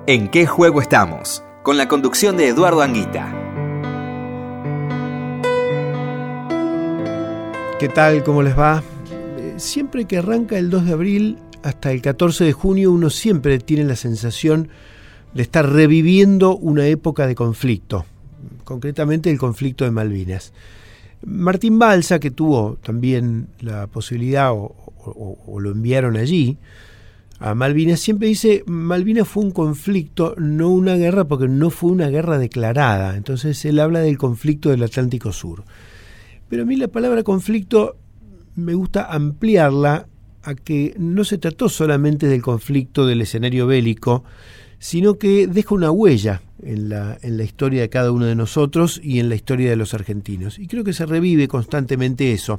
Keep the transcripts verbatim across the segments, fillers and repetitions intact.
¿En qué juego estamos? Con la conducción de Eduardo Anguita. ¿Qué tal? ¿Cómo les va? Siempre que arranca el dos de abril hasta el catorce de junio, uno siempre tiene la sensación de estar reviviendo una época de conflicto, concretamente el conflicto de Malvinas. Martín Balsa, que tuvo también la posibilidad, o, o, o lo enviaron allí, a Malvinas, siempre dice, Malvinas fue un conflicto, no una guerra, porque no fue una guerra declarada. Entonces él habla del conflicto del Atlántico Sur. Pero a mí la palabra conflicto me gusta ampliarla a que no se trató solamente del conflicto del escenario bélico, sino que deja una huella en la, en la historia de cada uno de nosotros y en la historia de los argentinos. Y creo que se revive constantemente eso.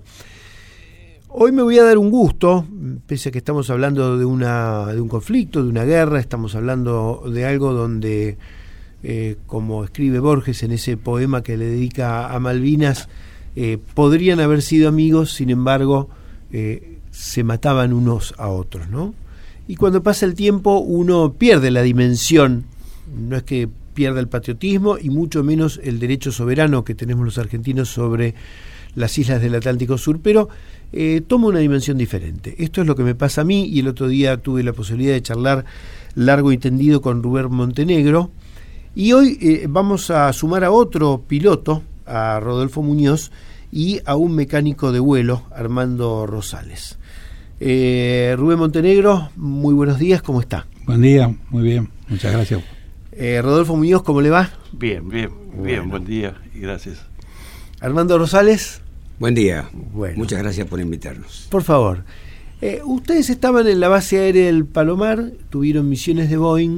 Hoy me voy a dar un gusto, pese a que estamos hablando de, una, de un conflicto, de una guerra, estamos hablando de algo donde, eh, como escribe Borges en ese poema que le dedica a Malvinas, eh, podrían haber sido amigos, sin embargo, eh, se mataban unos a otros, ¿no? Y cuando pasa el tiempo uno pierde la dimensión, no es que pierda el patriotismo y mucho menos el derecho soberano que tenemos los argentinos sobre las islas del Atlántico Sur, pero eh, toma una dimensión diferente. Esto es lo que me pasa a mí, y el otro día tuve la posibilidad de charlar largo y tendido con Rubén Montenegro, y hoy eh, vamos a sumar a otro piloto, a Rodolfo Muñoz, y a un mecánico de vuelo, Armando Rosales. Eh, Rubén Montenegro, muy buenos días, ¿cómo está? Buen día, muy bien, muchas gracias. Eh, Rodolfo Muñoz, ¿cómo le va? Bien, bien, bueno. bien, buen día y gracias. Armando Rosales. Buen día, bueno. Muchas gracias por invitarnos. Por favor, eh, ustedes estaban en la base aérea del Palomar, tuvieron misiones de Boeing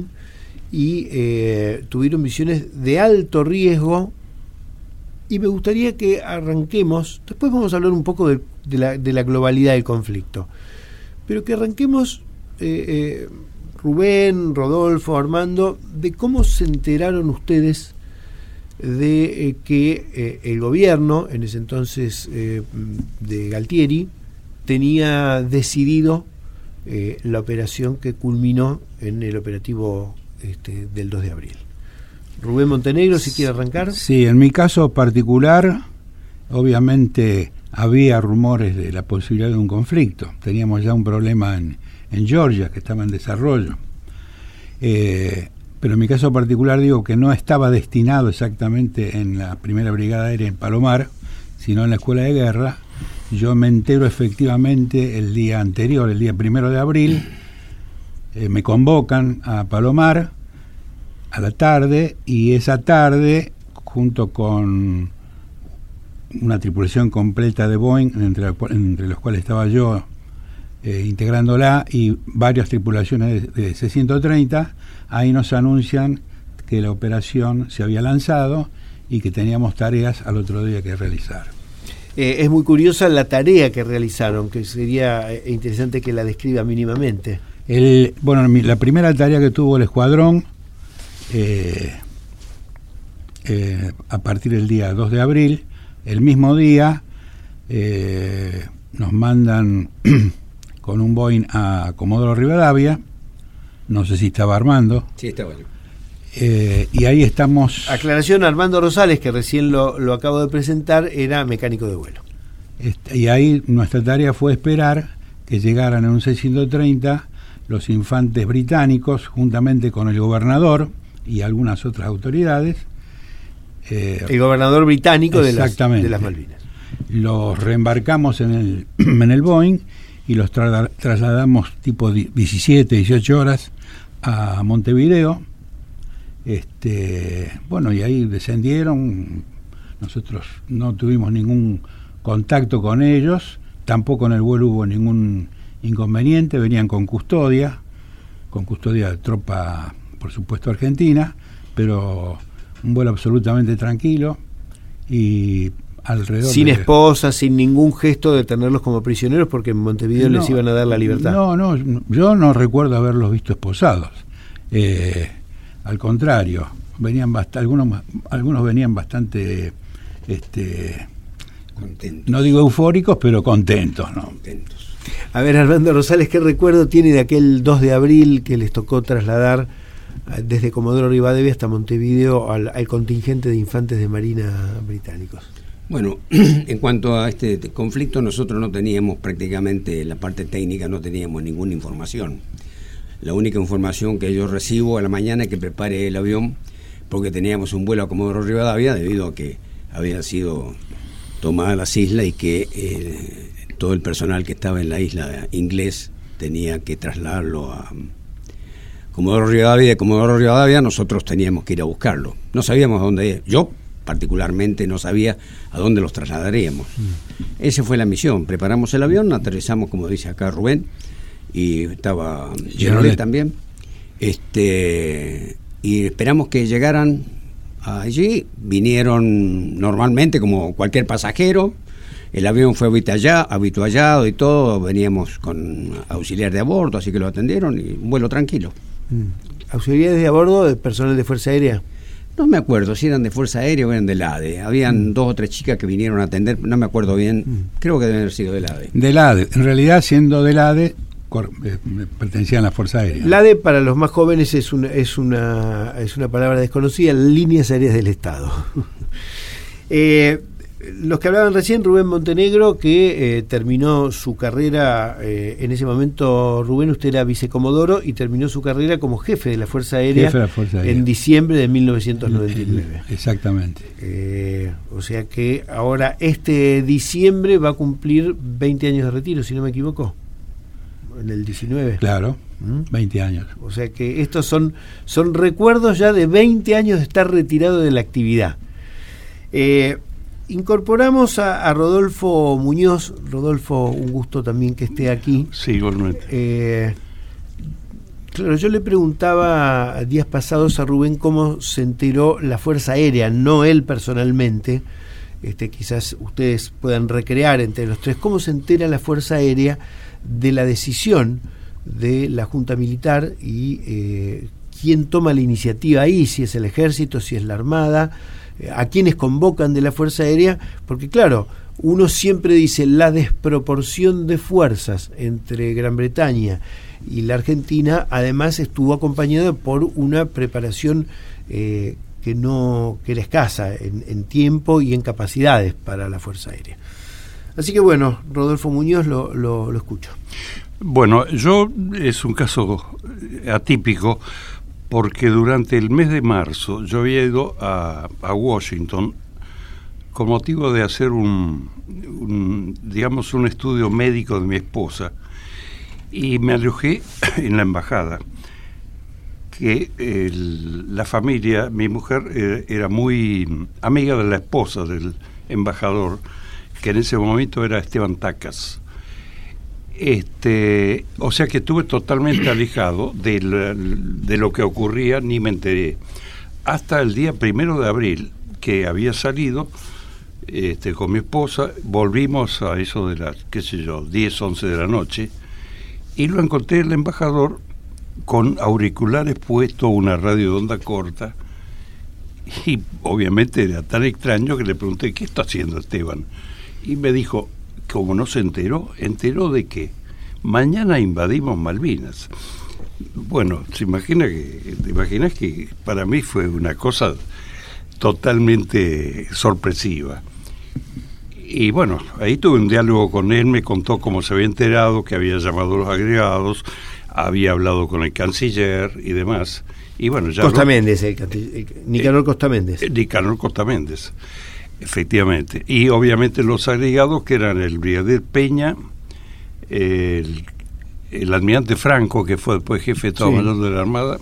y eh, tuvieron misiones de alto riesgo, y me gustaría que arranquemos, después vamos a hablar un poco de, de, la, de la globalidad del conflicto, pero que arranquemos, eh, eh, Rubén, Rodolfo, Armando, de cómo se enteraron ustedes de eh, que eh, el gobierno, en ese entonces eh, de Galtieri, tenía decidido eh, la operación que culminó en el operativo este, del dos de abril. Rubén Montenegro, si quiere arrancar. Sí, en mi caso particular, obviamente había rumores de la posibilidad de un conflicto. Teníamos ya un problema en, en Georgia, que estaba en desarrollo. Eh, pero en mi caso particular digo que no estaba destinado exactamente en la primera brigada aérea en Palomar, sino en la escuela de guerra. Yo me entero efectivamente el día anterior, el día primero de abril, eh, me convocan a Palomar a la tarde, y esa tarde, junto con una tripulación completa de Boeing, entre, entre los cuales estaba yo eh, integrándola, y varias tripulaciones de, de C ciento treinta, ahí nos anuncian que la operación se había lanzado y que teníamos tareas al otro día que realizar. Eh, es muy curiosa la tarea que realizaron, que sería interesante que la describa mínimamente. El, bueno, la primera tarea que tuvo el escuadrón, eh, eh, a partir del día dos de abril, el mismo día, eh, nos mandan con un Boeing a Comodoro Rivadavia. No sé si estaba Armando. Sí, estaba yo. Eh, y ahí estamos. Aclaración, Armando Rosales, que recién lo, lo acabo de presentar, era mecánico de vuelo. Este, y ahí nuestra tarea fue esperar que llegaran en un C ciento treinta los infantes británicos, juntamente con el gobernador y algunas otras autoridades. Eh, el gobernador británico de las, de las Malvinas. Los reembarcamos en el, en el Boeing y los tra- trasladamos tipo diecisiete, dieciocho horas a Montevideo. Este, bueno, y ahí descendieron. Nosotros no tuvimos ningún contacto con ellos, tampoco en el vuelo hubo ningún inconveniente. Venían con custodia, con custodia de tropa, por supuesto, argentina, pero un vuelo absolutamente tranquilo y alrededor sin de... esposas, sin ningún gesto de tenerlos como prisioneros, porque en Montevideo no, les iban a dar la libertad. No, no, yo no recuerdo haberlos visto esposados. Eh, al contrario, venían bast- algunos algunos venían bastante, este, contentos. No digo eufóricos, pero contentos, ¿no? Contentos. A ver, Armando Rosales, ¿qué recuerdo tiene de aquel dos de abril que les tocó trasladar desde Comodoro Rivadavia hasta Montevideo al, al contingente de infantes de marina británicos. Bueno, en cuanto a este conflicto, nosotros no teníamos prácticamente la parte técnica, no teníamos ninguna información. La única información que yo recibo a la mañana es que prepare el avión, porque teníamos un vuelo a Comodoro Rivadavia debido a que habían sido tomadas las islas y que eh, todo el personal que estaba en la isla inglés tenía que trasladarlo a Comodoro Rivadavia, y de Comodoro Rivadavia nosotros teníamos que ir a buscarlo. No sabíamos a dónde ir. Yo particularmente no sabía a dónde los trasladaríamos. Mm. Esa fue la misión. Preparamos el avión, aterrizamos, como dice acá Rubén, y estaba Gerolet también. Este, y esperamos que llegaran allí. Vinieron normalmente como cualquier pasajero. El avión fue habituallado y todo. Veníamos con auxiliar de a bordo, así que lo atendieron y un vuelo tranquilo. Mm. ¿Auxiliares de a bordo de personal de Fuerza Aérea? No me acuerdo si eran de Fuerza Aérea o eran del A D E. Habían mm. dos o tres chicas que vinieron a atender, no me acuerdo bien, mm. creo que deben haber sido del A D E. Del A D E, en realidad siendo del A D E, cor, eh, pertenecían a la Fuerza Aérea. El A D E para los más jóvenes es una, es una, es una palabra desconocida, Líneas Aéreas del Estado. eh, Los que hablaban recién, Rubén Montenegro, que eh, terminó su carrera, eh, en ese momento, Rubén, usted era vicecomodoro y terminó su carrera como jefe de la Fuerza Aérea, jefe de la Fuerza Aérea. En diciembre de mil novecientos noventa y nueve. Exactamente. Eh, o sea que ahora este diciembre va a cumplir veinte años de retiro, si no me equivoco, en el diecinueve. Claro, ¿Mm? veinte años. O sea que estos son, son recuerdos ya de veinte años de estar retirado de la actividad. Eh, Incorporamos a, a Rodolfo Muñoz. Rodolfo, un gusto también que esté aquí. Sí, igualmente. Eh, claro, yo le preguntaba días pasados a Rubén cómo se enteró la Fuerza Aérea, no él personalmente. Este, quizás ustedes puedan recrear entre los tres cómo se entera la Fuerza Aérea de la decisión de la Junta Militar y eh, quién toma la iniciativa ahí, si es el Ejército, si es la Armada, a quienes convocan de la Fuerza Aérea, porque claro, uno siempre dice la desproporción de fuerzas entre Gran Bretaña y la Argentina, además estuvo acompañada por una preparación eh, que no que era escasa en, en tiempo y en capacidades para la Fuerza Aérea. Así que bueno, Rodolfo Muñoz, lo, lo, lo escucho. Bueno, yo es un caso atípico, porque durante el mes de marzo yo había ido a, a Washington con motivo de hacer un, un, digamos, un estudio médico de mi esposa, y me alojé en la embajada, que el, la familia, mi mujer eh, era muy amiga de la esposa del embajador, que en ese momento era Esteban Tacas. Este, o sea que estuve totalmente alejado de, la, de lo que ocurría, ni me enteré. Hasta el día primero de abril, que había salido este, con mi esposa, volvimos a eso de las, qué sé yo, diez, once de la noche, y lo encontré el embajador con auriculares puestos, una radio de onda corta, y obviamente era tan extraño que le pregunté, ¿qué está haciendo Esteban? Y me dijo, como no se enteró, enteró de que mañana invadimos Malvinas. Bueno, se imagina que, te imaginas que para mí fue una cosa totalmente sorpresiva. Y bueno, ahí tuve un diálogo con él, me contó cómo se había enterado, que había llamado a los agregados, había hablado con el canciller y demás. Y bueno, ya Costa lo, Méndez, el, el, Nicanor eh, Costa Méndez. Eh, Nicanor Costa Méndez. Efectivamente, y obviamente los agregados, que eran el brigadier Peña, el, el almirante Franco, que fue después jefe de Estado sí. Mayor de la Armada,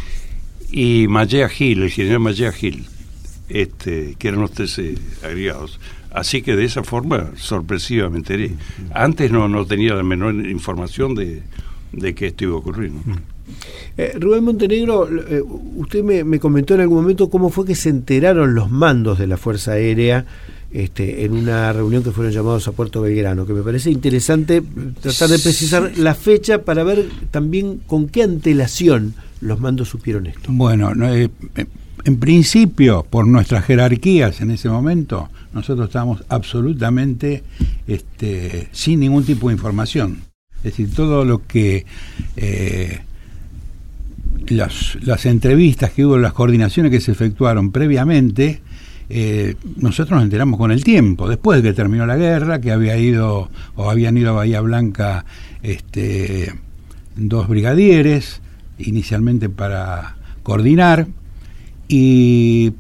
y Mallea Gil, el general Mallea Gil, este, que eran los tres eh, agregados. Así que de esa forma sorpresiva me enteré. Antes no, no tenía la menor información de, de que esto iba a ocurrir, ¿no? Eh, Rubén Montenegro, eh, usted me, me comentó en algún momento cómo fue que se enteraron los mandos de la Fuerza Aérea este, en una reunión que fueron llamados a Puerto Belgrano, que me parece interesante tratar de precisar la fecha para ver también con qué antelación los mandos supieron esto. Bueno, no, eh, en principio, por nuestras jerarquías en ese momento, nosotros estábamos absolutamente este, sin ningún tipo de información. Es decir, todo lo que... Eh, las, las entrevistas que hubo, las coordinaciones que se efectuaron previamente, eh, nosotros nos enteramos con el tiempo, después de que terminó la guerra, que había ido o habían ido a Bahía Blanca este, dos brigadieres, inicialmente para coordinar, y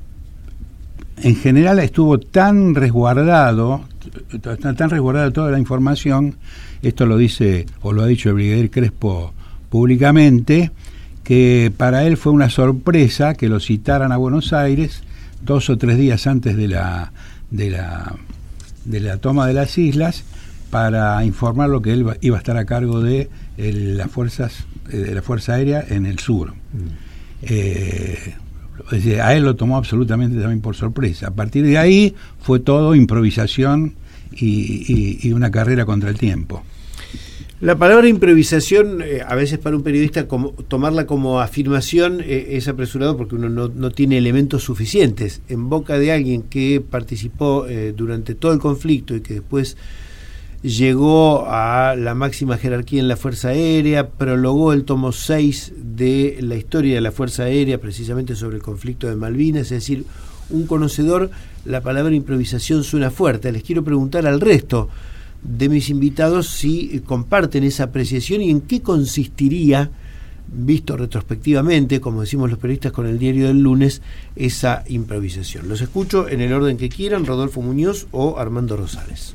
en general estuvo tan resguardado, tan resguardada toda la información, esto lo dice o lo ha dicho el brigadier Crespo públicamente, que para él fue una sorpresa que lo citaran a Buenos Aires dos o tres días antes de la de la de la toma de las islas, para informar lo que él iba a estar a cargo de el, las fuerzas de la Fuerza Aérea en el sur. Mm. Eh, a él lo tomó absolutamente también por sorpresa. A partir de ahí fue todo improvisación y, y, y una carrera contra el tiempo. La palabra improvisación, eh, a veces para un periodista como, tomarla como afirmación eh, es apresurado, porque uno no, no tiene elementos suficientes. En boca de alguien que participó eh, durante todo el conflicto y que después llegó a la máxima jerarquía en la Fuerza Aérea, prologó el tomo seis de la historia de la Fuerza Aérea, precisamente sobre el conflicto de Malvinas, es decir, un conocedor, la palabra improvisación suena fuerte. Les quiero preguntar al resto de mis invitados si comparten esa apreciación y en qué consistiría, visto retrospectivamente, como decimos los periodistas con el diario del lunes, esa improvisación. Los escucho en el orden que quieran, Rodolfo Muñoz o Armando Rosales.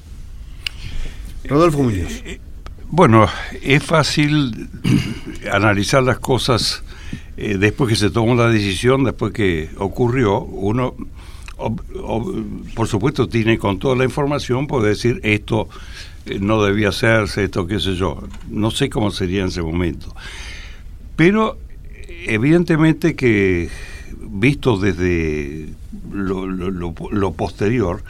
Rodolfo Muñoz. Eh, eh, bueno, es fácil analizar las cosas eh, después que se tomó la decisión, después que ocurrió. Uno, o, o, por supuesto, tiene con toda la información, puede decir esto eh, no debía hacerse, esto qué sé yo. No sé cómo sería en ese momento. Pero evidentemente que, visto desde lo, lo, lo, lo posterior,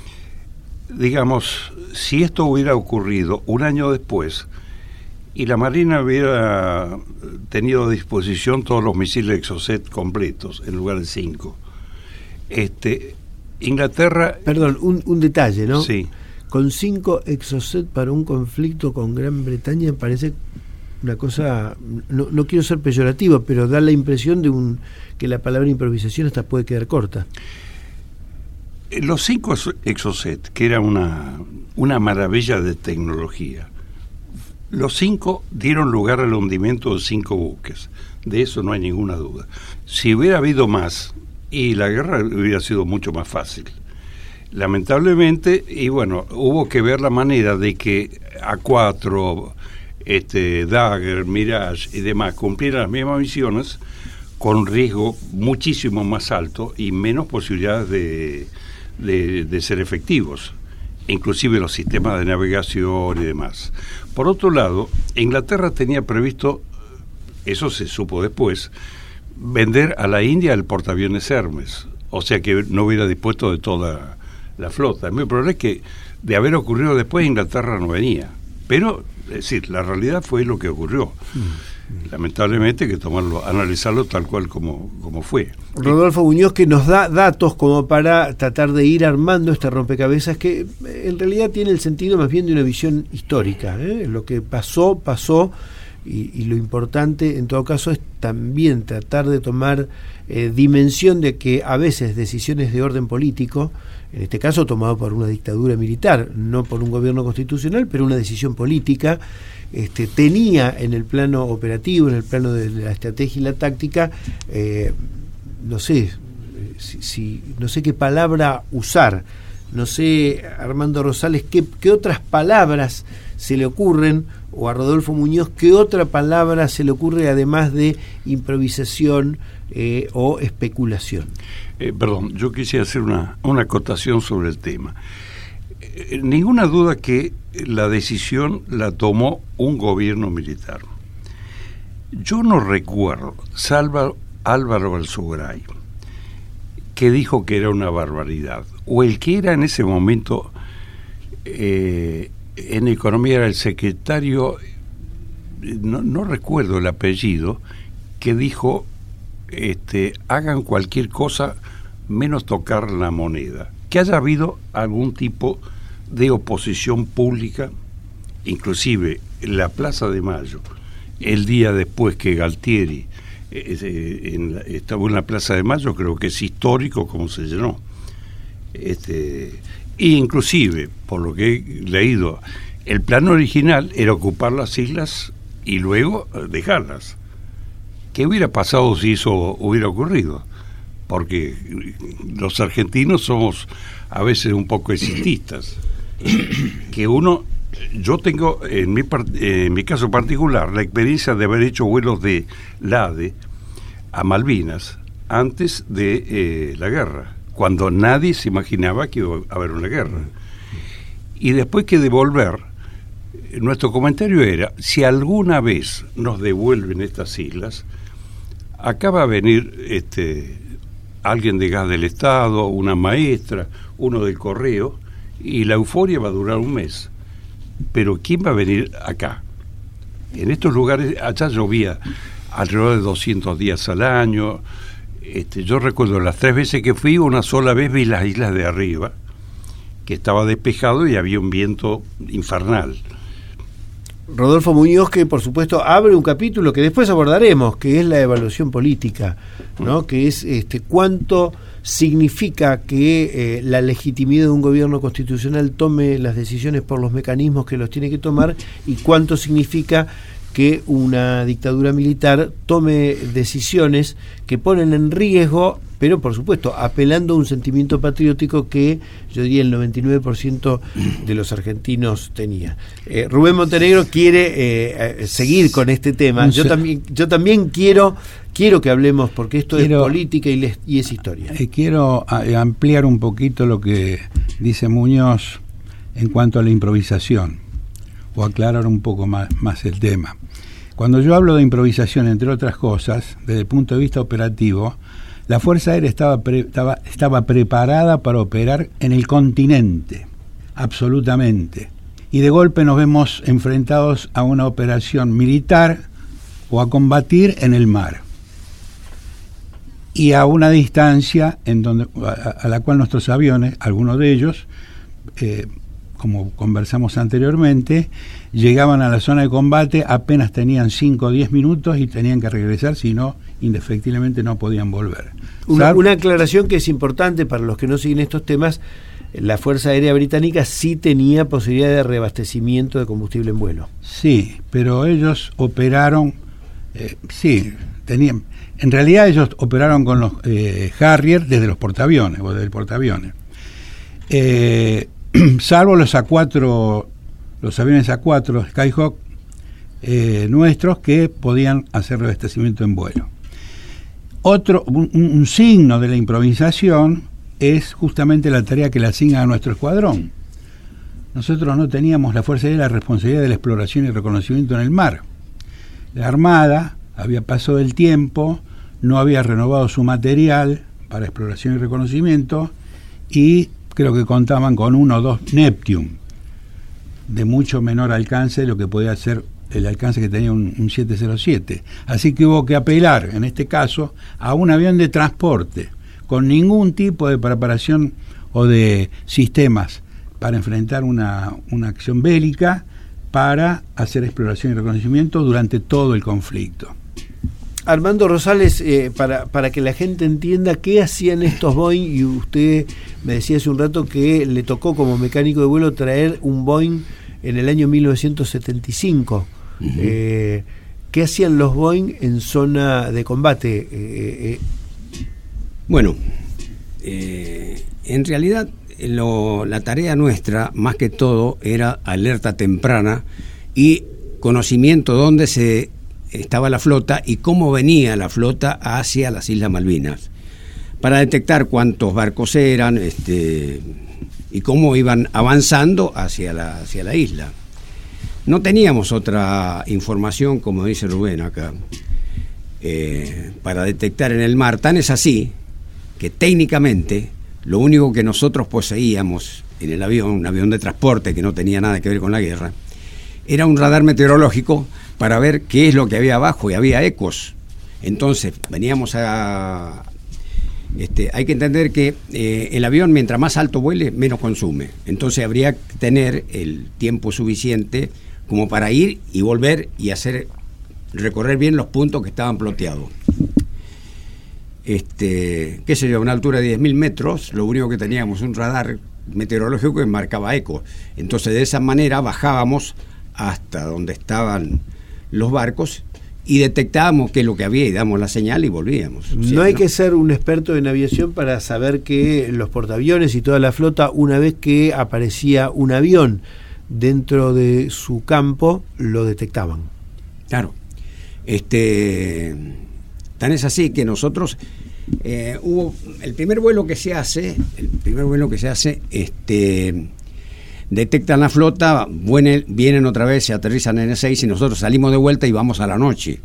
digamos, si esto hubiera ocurrido un año después y la Marina hubiera tenido a disposición todos los misiles Exocet completos en lugar de cinco, este, Inglaterra... Perdón, un, un detalle, ¿no? Sí. Con cinco Exocet para un conflicto con Gran Bretaña parece una cosa, no, no quiero ser peyorativo, pero da la impresión de un que la palabra improvisación hasta puede quedar corta. Los cinco Exocet, que era una, una maravilla de tecnología, los cinco dieron lugar al hundimiento de cinco buques. De eso no hay ninguna duda. Si hubiera habido más, y la guerra hubiera sido mucho más fácil. Lamentablemente, y bueno, hubo que ver la manera de que A cuatro, este, Dagger, Mirage y demás cumplieran las mismas misiones con riesgo muchísimo más alto y menos posibilidades de... De, de ser efectivos, inclusive los sistemas de navegación y demás. Por otro lado, Inglaterra tenía previsto, eso se supo después, vender a la India el portaaviones Hermes, o sea que no hubiera dispuesto de toda la flota. Mi problema es que de haber ocurrido después Inglaterra no venía, pero es decir, la realidad fue lo que ocurrió. Mm. Lamentablemente hay que tomarlo, analizarlo tal cual como, como fue. Rodolfo Muñoz, que nos da datos como para tratar de ir armando este rompecabezas que en realidad tiene el sentido más bien de una visión histórica, ¿eh? Lo que pasó, pasó, y, y lo importante en todo caso es también tratar de tomar eh, dimensión de que a veces decisiones de orden político, en este caso tomado por una dictadura militar, no por un gobierno constitucional, pero una decisión política, Este, tenía en el plano operativo, en el plano de la estrategia y la táctica, eh, no sé, si, si, no sé qué palabra usar, no sé, Armando Rosales, qué, qué otras palabras se le ocurren, o a Rodolfo Muñoz, qué otra palabra se le ocurre además de improvisación eh, o especulación. Eh, perdón, yo quisiera hacer una, una acotación sobre el tema. Eh, ninguna duda que la decisión la tomó un gobierno militar. Yo no recuerdo, salvo Álvaro Alzugaray, que dijo que era una barbaridad, o el que era en ese momento eh, en economía era el secretario, no, no recuerdo el apellido, que dijo, este, hagan cualquier cosa menos tocar la moneda. Que haya habido algún tipo de oposición pública, inclusive en la Plaza de Mayo, el día después que Galtieri eh, en la, estaba en la Plaza de Mayo, creo que es histórico como se llenó. Este, e inclusive, por lo que he leído, el plan original era ocupar las islas y luego dejarlas. ¿Qué hubiera pasado si eso hubiera ocurrido? Porque los argentinos somos a veces un poco exitistas. Que uno, yo tengo en mi, en mi caso particular la experiencia de haber hecho vuelos de LADE a Malvinas antes de eh, la guerra, cuando nadie se imaginaba que iba a haber una guerra. Y después que devolver, nuestro comentario era, si alguna vez nos devuelven estas islas, acá va a venir este, alguien de Gas del Estado, una maestra, uno del correo, y la euforia va a durar un mes. Pero ¿quién va a venir acá? En estos lugares, allá llovía alrededor de doscientos días al año. Este, yo recuerdo las tres veces que fui, una sola vez vi las islas de arriba, que estaba despejado y había un viento infernal. Rodolfo Muñoz, que por supuesto abre un capítulo que después abordaremos, que es la evaluación política, ¿no? Que es este cuánto significa que eh, la legitimidad de un gobierno constitucional tome las decisiones por los mecanismos que los tiene que tomar, y cuánto significa que una dictadura militar tome decisiones que ponen en riesgo, pero por supuesto apelando a un sentimiento patriótico que yo diría el noventa y nueve por ciento de los argentinos tenía. Eh, Rubén Montenegro quiere eh, seguir con este tema. Yo también, yo también quiero quiero que hablemos, porque esto quiero, es política y, les, y es historia. Eh, quiero ampliar un poquito lo que dice Muñoz en cuanto a la improvisación, o aclarar un poco más, más el tema. Cuando yo hablo de improvisación, entre otras cosas, desde el punto de vista operativo, la Fuerza Aérea estaba, pre, estaba, estaba preparada para operar en el continente, absolutamente. Y de golpe nos vemos enfrentados a una operación militar o a combatir en el mar. Y a una distancia en donde, a, a la cual nuestros aviones, algunos de ellos, eh, como conversamos anteriormente, llegaban a la zona de combate, apenas tenían cinco o diez minutos y tenían que regresar, si no, indefectiblemente no podían volver. Una, una aclaración que es importante para los que no siguen estos temas: la Fuerza Aérea Británica sí tenía posibilidad de reabastecimiento de combustible en vuelo. Sí, pero ellos operaron, eh, sí, tenían, en realidad ellos operaron con los eh, Harrier desde los portaaviones, o desde el portaaviones. Eh, salvo los A cuatro, los aviones A cuatro Skyhawk eh, nuestros, que podían hacer reabastecimiento en vuelo. Otro, un, un signo de la improvisación es justamente la tarea que le asigna a nuestro escuadrón. Nosotros no teníamos, la Fuerza Aérea, la responsabilidad de la exploración y reconocimiento en el mar. La Armada había pasado el tiempo, no había renovado su material para exploración y reconocimiento, y creo que contaban con uno o dos Neptune, de mucho menor alcance de lo que podía ser el alcance que tenía un, un siete cero siete. Así que hubo que apelar, en este caso, a un avión de transporte, con ningún tipo de preparación o de sistemas para enfrentar una, una acción bélica, para hacer exploración y reconocimiento durante todo el conflicto. Armando Rosales, eh, para, para que la gente entienda qué hacían estos Boeing, y usted me decía hace un rato que le tocó como mecánico de vuelo traer un Boeing en el año mil novecientos setenta y cinco. Uh-huh. eh, ¿Qué hacían los Boeing en zona de combate? Eh, eh, bueno, eh, en realidad lo, la tarea nuestra, más que todo, era alerta temprana y conocimiento dónde se estaba la flota y cómo venía la flota hacia las Islas Malvinas, para detectar cuántos barcos eran, este, y cómo iban avanzando hacia la, hacia la isla. No teníamos otra información, como dice Rubén acá, eh, para detectar en el mar. Tan es así que técnicamente lo único que nosotros poseíamos en el avión, un avión de transporte que no tenía nada que ver con la guerra, era un radar meteorológico para ver qué es lo que había abajo, y había ecos. Entonces veníamos a... Este, hay que entender que eh, el avión, mientras más alto vuele, menos consume. Entonces habría que tener el tiempo suficiente como para ir y volver y hacer recorrer bien los puntos que estaban ploteados. Este, qué sé yo, a una altura de diez mil metros, lo único que teníamos un radar meteorológico que marcaba eco. Entonces, de esa manera bajábamos hasta donde estaban los barcos y detectábamos qué es lo que había y damos la señal y volvíamos. No ¿sí? hay ¿no? que ser un experto en aviación para saber que los portaaviones y toda la flota, una vez que aparecía un avión dentro de su campo, lo detectaban. Claro. Este, tan es así que nosotros eh, hubo el primer vuelo que se hace, el primer vuelo que se hace, este, detectan la flota, vienen, vienen otra vez, se aterrizan en el seis y nosotros salimos de vuelta y vamos a la noche.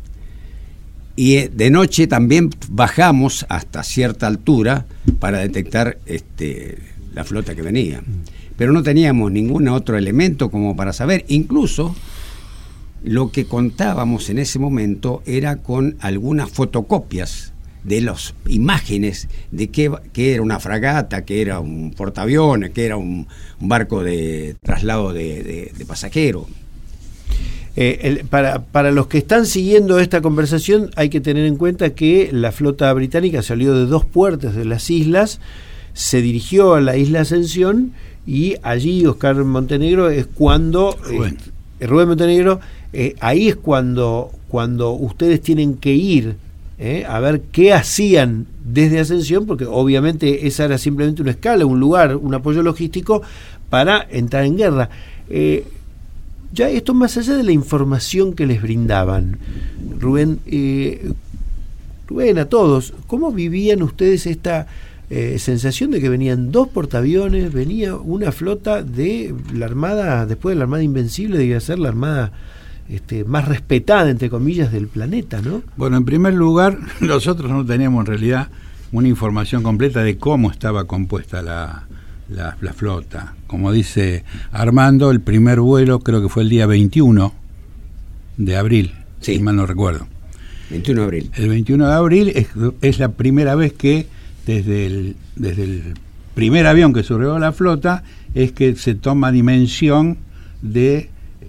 Y eh, de noche también bajamos hasta cierta altura para detectar este, la flota que venía. Pero no teníamos ningún otro elemento como para saber. Incluso lo que contábamos en ese momento era con algunas fotocopias de las imágenes de qué, qué era una fragata, qué era un portaaviones, qué era un, un barco de traslado de, de, de pasajeros. Eh, el, para, para los que están siguiendo esta conversación hay que tener en cuenta que la flota británica salió de dos puertos de las islas, se dirigió a la isla Ascensión y allí Oscar Montenegro es cuando... Rubén, eh, Rubén Montenegro, eh, ahí es cuando, cuando ustedes tienen que ir Eh, a ver qué hacían desde Ascensión, porque obviamente esa era simplemente una escala, un lugar, un apoyo logístico para entrar en guerra. Eh, ya esto más allá de la información que les brindaban, Rubén, eh, Rubén, a todos, ¿cómo vivían ustedes esta eh, sensación de que venían dos portaaviones, venía una flota de la Armada, después de la Armada Invencible, debía ser la Armada Este, más respetada, entre comillas, del planeta, ¿no? Bueno, en primer lugar, nosotros no teníamos en realidad una información completa de cómo estaba compuesta la, la, la flota. Como dice Armando, el primer vuelo creo que fue el día veintiuno de abril, sí. si mal no recuerdo. veintiuno de abril. El veintiuno de abril es, es la primera vez que desde el, desde el primer avión que surgió la flota es que se toma dimensión de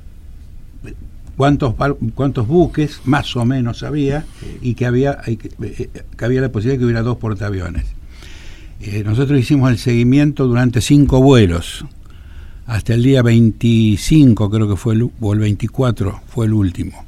cuántos cuántos buques más o menos había y que había que había la posibilidad de que hubiera dos portaaviones. Eh, nosotros hicimos el seguimiento durante cinco vuelos hasta el día veinticinco, creo que fue el, o el veinticuatro fue el último.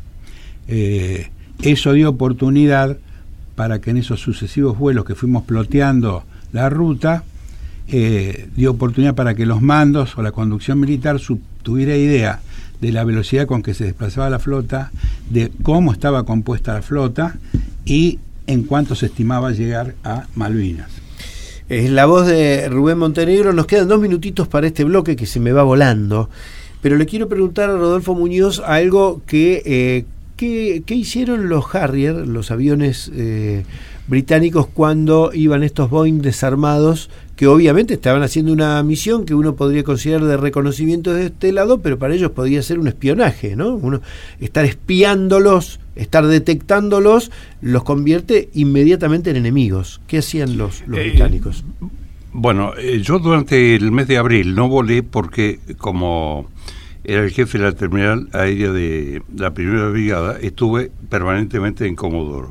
Eh, eso dio oportunidad para que en esos sucesivos vuelos que fuimos ploteando la ruta, eh, dio oportunidad para que los mandos o la conducción militar sub, tuviera idea de la velocidad con que se desplazaba la flota, de cómo estaba compuesta la flota y en cuánto se estimaba llegar a Malvinas. Es la voz de Rubén Montenegro. Nos quedan dos minutitos para este bloque que se me va volando, pero le quiero preguntar a Rodolfo Muñoz algo que, eh, que, que hicieron los Harrier, los aviones eh, británicos, cuando iban estos Boeing desarmados, que obviamente estaban haciendo una misión que uno podría considerar de reconocimiento de este lado, pero para ellos podía ser un espionaje, ¿no? Uno estar espiándolos, estar detectándolos, los convierte inmediatamente en enemigos. ¿Qué hacían los, los eh, británicos? Bueno, eh, yo durante el mes de abril no volé porque, como era el jefe de la terminal aérea de la primera brigada, estuve permanentemente en Comodoro.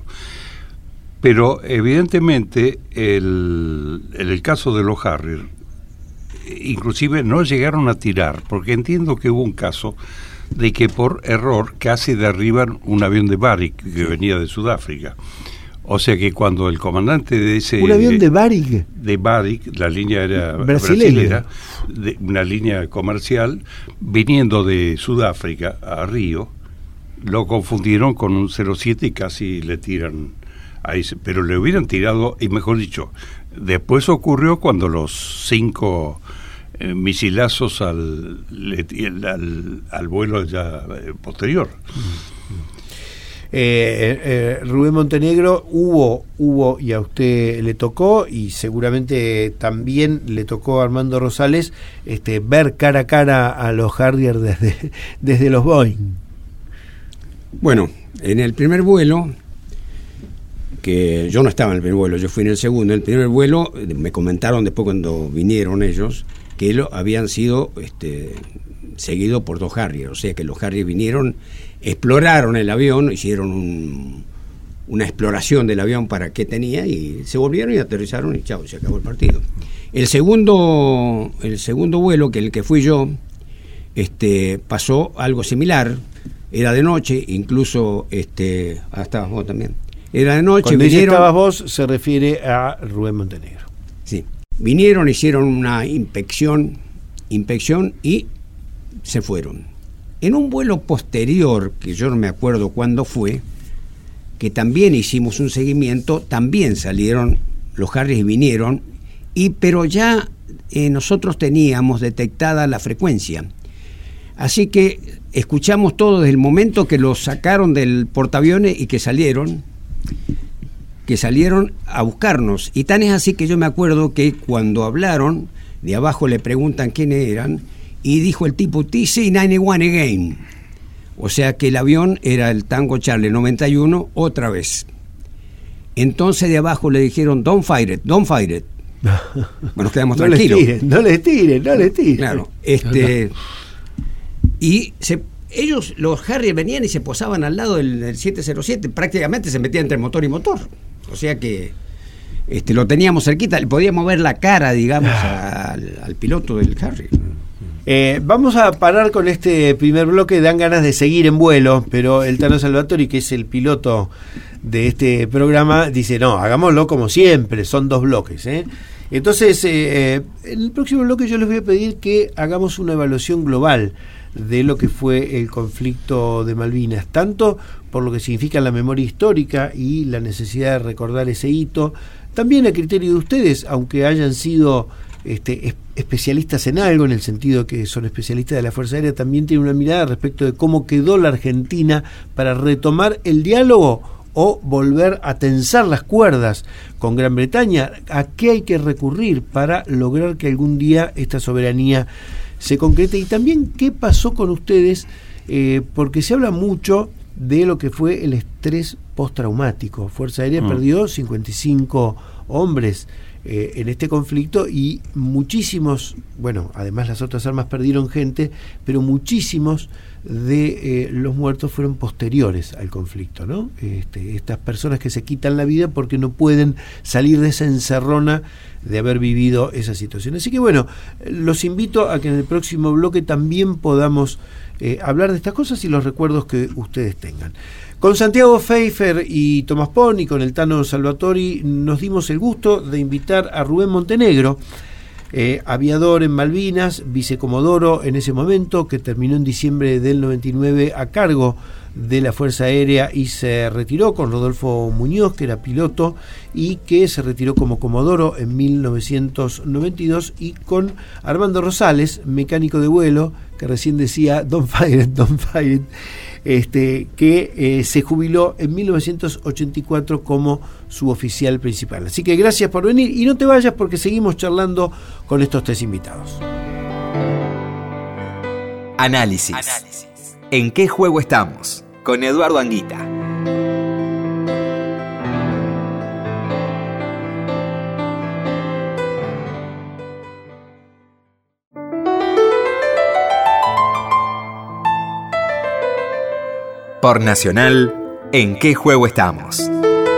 Pero evidentemente el, en el caso de los Harrier, inclusive no llegaron a tirar, porque entiendo que hubo un caso de que por error casi derriban un avión de Varig que venía de Sudáfrica. O sea que cuando el comandante de ese... ¿Un avión de Varig? De Varig, la línea era brasilera, de una línea comercial, viniendo de Sudáfrica a Río, lo confundieron con un cero siete y casi le tiran... Ahí, pero le hubieran tirado, y mejor dicho, después ocurrió cuando los cinco eh, misilazos al, al, al vuelo ya eh, posterior. Eh, eh, Rubén Montenegro, hubo, hubo, y a usted le tocó, y seguramente también le tocó a Armando Rosales, este, ver cara a cara a los Harrier desde, desde los Boeing. Bueno, en el primer vuelo, que yo no estaba en el primer vuelo, yo fui en el segundo. En el primer vuelo me comentaron después cuando vinieron ellos que lo habían sido este, seguido por dos Harrier, o sea que los Harrier vinieron, exploraron el avión, hicieron un, una exploración del avión para qué tenía y se volvieron y aterrizaron y chao, se acabó el partido. El segundo, el segundo vuelo, que el que fui yo, este, pasó algo similar, era de noche, incluso este, ah, estabas vos también. Era de noche. Cuando vinieron, dice estabas vos, se refiere a Rubén Montenegro. Sí. Vinieron, hicieron una inspección, inspección y se fueron. En un vuelo posterior, que yo no me acuerdo cuándo fue, que también hicimos un seguimiento, también salieron los Harriers y vinieron, y pero ya eh, nosotros teníamos detectada la frecuencia. Así que escuchamos todo desde el momento que los sacaron del portaaviones y que salieron, que salieron a buscarnos. Y tan es así que yo me acuerdo que cuando hablaron, de abajo le preguntan quiénes eran, y dijo el tipo T C noventa y uno again. O sea que el avión era el Tango Charlie noventa y uno otra vez. Entonces de abajo le dijeron, don't fight it, don't fight it. Bueno, nos quedamos no tranquilos. Les tiren, no les tiren, no les tiren. Claro, este... Y se, ellos, los Harrier, venían y se posaban al lado del, del siete cero siete, prácticamente se metían entre motor y motor. O sea que este, lo teníamos cerquita, le podíamos ver la cara, digamos, al, al piloto del Harrier. Eh, vamos a parar con este primer bloque, dan ganas de seguir en vuelo, pero el Tano Salvatori, que es el piloto de este programa, dice, no, hagámoslo como siempre, son dos bloques, ¿eh? Entonces, eh, eh, en el próximo bloque yo les voy a pedir que hagamos una evaluación global de lo que fue el conflicto de Malvinas, tanto por lo que significa la memoria histórica y la necesidad de recordar ese hito, también a criterio de ustedes, aunque hayan sido este, especialistas en algo, en el sentido que son especialistas de la Fuerza Aérea, también tienen una mirada respecto de cómo quedó la Argentina para retomar el diálogo o volver a tensar las cuerdas con Gran Bretaña. ¿A qué hay que recurrir para lograr que algún día esta soberanía se concrete? Y también qué pasó con ustedes, eh, porque se habla mucho de lo que fue el estrés postraumático. Fuerza Aérea mm. perdió cincuenta y cinco hombres eh, en este conflicto y muchísimos, bueno, además las otras armas perdieron gente, pero muchísimos de eh, los muertos fueron posteriores al conflicto, ¿no? Este, estas personas que se quitan la vida porque no pueden salir de esa encerrona de haber vivido esa situación. Así que bueno, los invito a que en el próximo bloque también podamos eh, hablar de estas cosas y los recuerdos que ustedes tengan. Con Santiago Pfeiffer y Tomás Pon y con el Tano Salvatori nos dimos el gusto de invitar a Rubén Montenegro, Eh, aviador en Malvinas, vicecomodoro en ese momento, que terminó en diciembre del noventa y nueve a cargo de la Fuerza Aérea y se retiró con Rodolfo Muñoz, que era piloto, y que se retiró como comodoro en mil novecientos noventa y dos, y con Armando Rosales, mecánico de vuelo, que recién decía don't fire it, don't fire it, este, que eh, se jubiló en mil novecientos ochenta y cuatro como su oficial principal. Así que gracias por venir y no te vayas porque seguimos charlando con estos tres invitados. Análisis. Análisis. ¿En qué juego estamos? Con Eduardo Anguita. Por Nacional, ¿en qué juego estamos?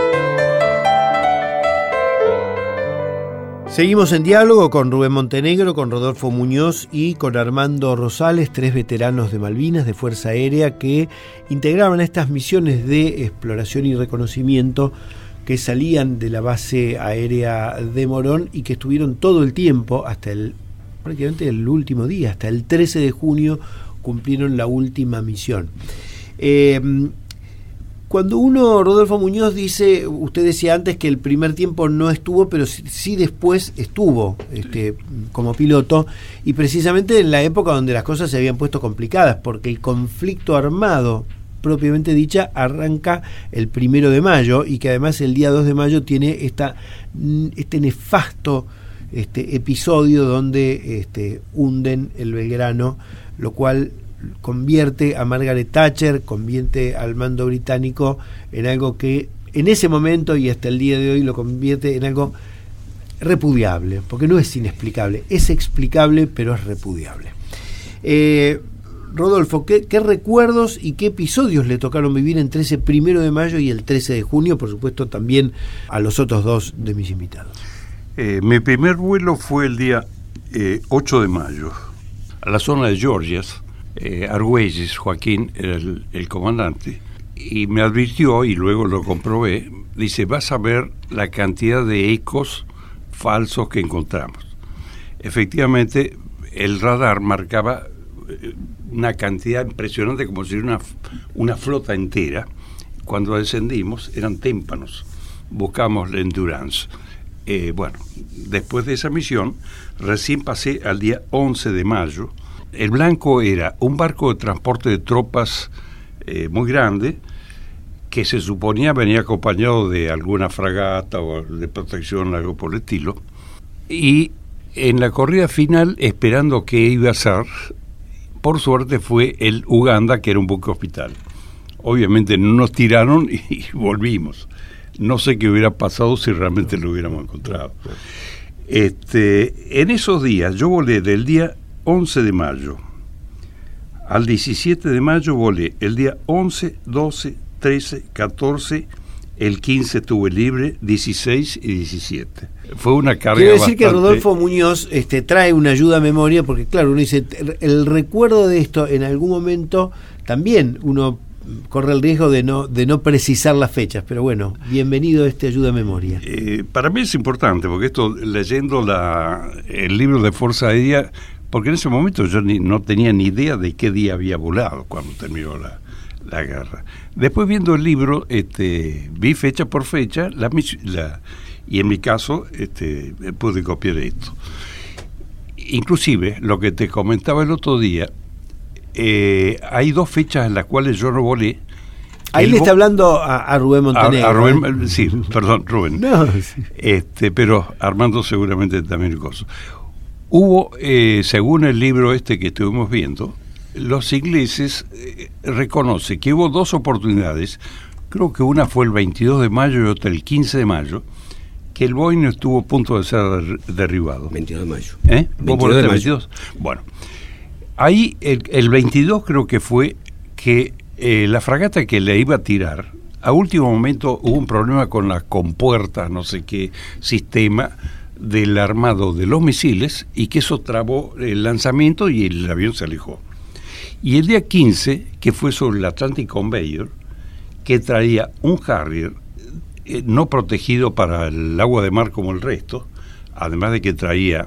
Seguimos en diálogo con Rubén Montenegro, con Rodolfo Muñoz y con Armando Rosales, tres veteranos de Malvinas, de Fuerza Aérea, que integraban estas misiones de exploración y reconocimiento que salían de la base aérea de Morón y que estuvieron todo el tiempo, hasta el prácticamente el último día, hasta el trece de junio, cumplieron la última misión. Eh, Cuando uno, Rodolfo Muñoz, dice, usted decía antes que el primer tiempo no estuvo, pero sí, sí después estuvo este, como piloto, y precisamente en la época donde las cosas se habían puesto complicadas, porque el conflicto armado, propiamente dicha, arranca el primero de mayo, y que además el día dos de mayo tiene esta, este nefasto este, episodio donde este, hunden el Belgrano, lo cual convierte a Margaret Thatcher, convierte al mando británico en algo que en ese momento y hasta el día de hoy lo convierte en algo repudiable, porque no es inexplicable, es explicable pero es repudiable. Eh, Rodolfo, ¿qué, ¿qué recuerdos y qué episodios le tocaron vivir entre ese primero de mayo y el trece de junio? Por supuesto, también a los otros dos de mis invitados. Eh, mi primer vuelo fue el día eh, ocho de mayo, a la zona de Georgias. Eh, Argüelles, Joaquín, era el, el comandante, y me advirtió, y luego lo comprobé, dice, vas a ver la cantidad de ecos falsos que encontramos. Efectivamente, el radar marcaba una cantidad impresionante, como si una, una flota entera. Cuando descendimos eran témpanos, buscamos la Endurance. Eh, bueno, después de esa misión recién pasé al día once de mayo. El Blanco era un barco de transporte de tropas eh, muy grande, que se suponía venía acompañado de alguna fragata o de protección, algo por el estilo, y en la corrida final, esperando qué iba a ser, por suerte fue el Uganda, que era un buque hospital. Obviamente no nos tiraron y, y volvimos. No sé qué hubiera pasado si realmente lo hubiéramos encontrado. Este, en esos días, yo volé del día once de mayo al diecisiete de mayo, volé el día once, doce, trece, catorce, el quince estuve libre, dieciséis y diecisiete. Fue una carga Quiero decir bastante... que Rodolfo Muñoz este, trae una ayuda a memoria, porque claro, uno dice, el recuerdo de esto en algún momento, también uno corre el riesgo de no de no precisar las fechas, pero bueno, bienvenido a este ayuda a memoria. Eh, para mí es importante, porque esto, leyendo la, el libro de Fuerza Aérea, porque en ese momento yo ni, no tenía ni idea de qué día había volado cuando terminó la, la guerra. Después, viendo el libro, este, vi fecha por fecha, la, la, y en mi caso este, pude copiar esto. Inclusive, lo que te comentaba el otro día, eh, hay dos fechas en las cuales yo no volé. Ahí el le está hablando a, a Rubén Montenegro. A, a Rubén, ¿eh? Sí, perdón, Rubén. No, sí. Este, pero Armando seguramente también el coso. Hubo, eh, según el libro este que estuvimos viendo, los ingleses eh, reconocen que hubo dos oportunidades, creo que una fue el veintidós de mayo y otra el quince de mayo, que el Boeing estuvo a punto de ser derribado. veintidós de mayo. ¿Eh? veintidós de mayo. veintidós? Bueno, ahí el, el veintidós creo que fue que eh, la fragata que le iba a tirar, a último momento hubo un problema con las compuertas, no sé qué sistema del armado de los misiles, y que eso trabó el lanzamiento y el avión se alejó. Y el día quince, que fue sobre el Atlantic Conveyor, que traía un Harrier eh, no protegido para el agua de mar como el resto, además de que traía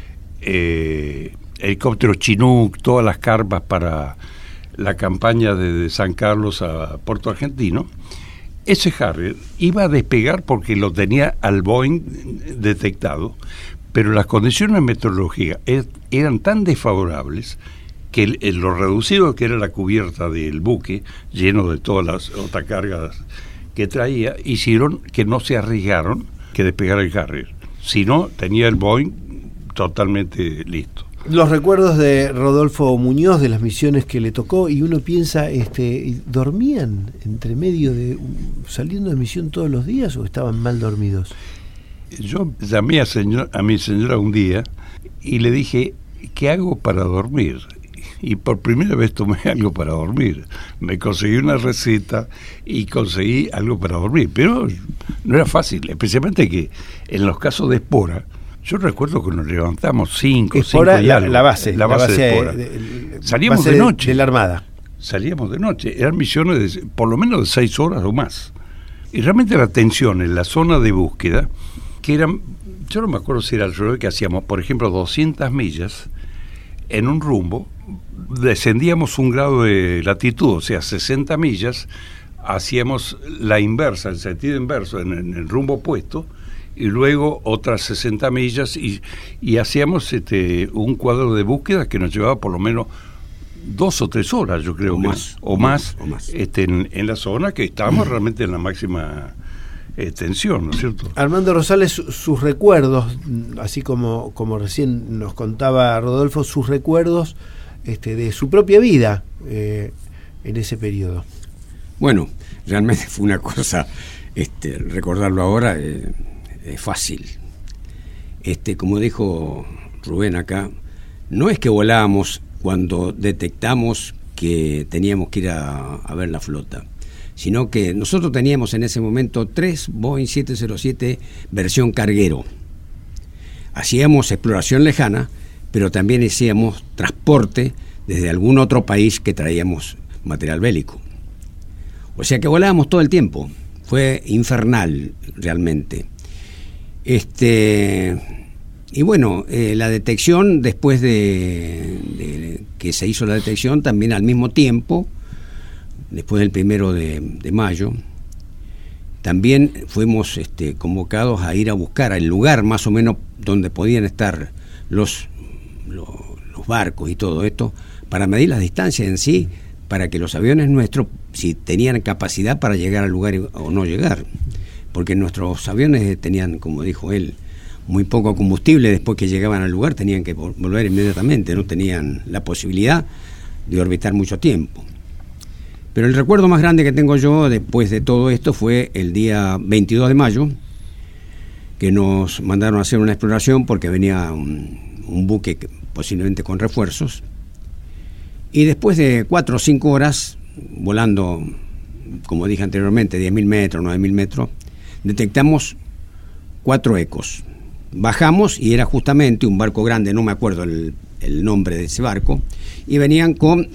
eh, helicópteros Chinook, todas las carpas para la campaña de, de San Carlos a Puerto Argentino. Ese Harrier iba a despegar porque lo tenía al Boeing detectado, pero las condiciones meteorológicas eran tan desfavorables que el, el, lo reducido que era la cubierta del buque, lleno de todas las otras cargas que traía, hicieron que no se arriesgaron que despegara el Harrier. Si no, tenía el Boeing totalmente listo. Los recuerdos de Rodolfo Muñoz, de las misiones que le tocó, y uno piensa, este, ¿dormían entre medio de saliendo de misión todos los días o estaban mal dormidos? Yo llamé a, señor, a mi señora un día y le dije, ¿qué hago para dormir? Y por primera vez tomé algo para dormir. Me conseguí una receta y conseguí algo para dormir, pero no era fácil, especialmente que en los casos de espora, yo recuerdo que nos levantamos cinco, espora, cinco y la, algo. la base, la base, la base de espora. De, de, Salíamos base de noche. De, de la Armada. Salíamos de noche. Eran misiones de, por lo menos de seis horas o más. Y realmente la tensión en la zona de búsqueda, que eran, yo no me acuerdo si era el rol que hacíamos, por ejemplo, doscientas millas en un rumbo, descendíamos un grado de latitud, o sea, sesenta millas, hacíamos la inversa, el sentido inverso, en, en el rumbo opuesto, y luego otras sesenta millas, y, y hacíamos este un cuadro de búsqueda que nos llevaba por lo menos dos o tres horas, yo creo, o que más, o más, o más. Este, en, en la zona que estábamos realmente en la máxima eh, tensión, ¿no es cierto? Armando Rosales, su, sus recuerdos, así como, como recién nos contaba Rodolfo, sus recuerdos este, de su propia vida eh, en ese periodo. Bueno, realmente fue una cosa, este, recordarlo ahora eh, es fácil. Este, como dijo Rubén acá, no es que volábamos cuando detectamos que teníamos que ir a, a ver la flota, sino que nosotros teníamos en ese momento tres Boeing siete cero siete versión carguero. Hacíamos exploración lejana, pero también hacíamos transporte desde algún otro país que traíamos material bélico. O sea que volábamos todo el tiempo. Fue infernal realmente. Este, y bueno, eh, la detección, después de, de que se hizo la detección, también al mismo tiempo, después del primero de, de mayo, también fuimos este, convocados a ir a buscar el lugar más o menos donde podían estar los, los, los barcos y todo esto, para medir las distancias en sí, para que los aviones nuestros, si tenían capacidad para llegar al lugar o no llegar. Porque nuestros aviones tenían, como dijo él, muy poco combustible. Después que llegaban al lugar tenían que volver inmediatamente, no tenían la posibilidad de orbitar mucho tiempo. Pero el recuerdo más grande que tengo yo después de todo esto fue el día veintidós de mayo, que nos mandaron a hacer una exploración porque venía un, un buque que, posiblemente con refuerzos, y después de cuatro o cinco horas volando, como dije anteriormente, diez mil metros, nueve mil metros, detectamos cuatro ecos. Bajamos y era justamente un barco grande, no me acuerdo el, el nombre de ese barco, y venían con